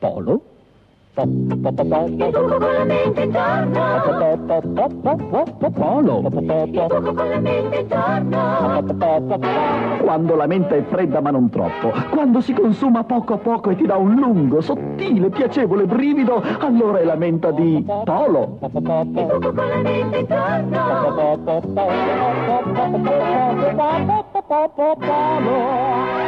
Polo? Il buco con la mente intorno. Polo? Il buco con la mente intorno. Quando la mente è fredda ma non troppo, quando si consuma poco a poco e ti dà un lungo, sottile, piacevole brivido, allora è la menta di Polo. Il buco con la mente intorno. Polo.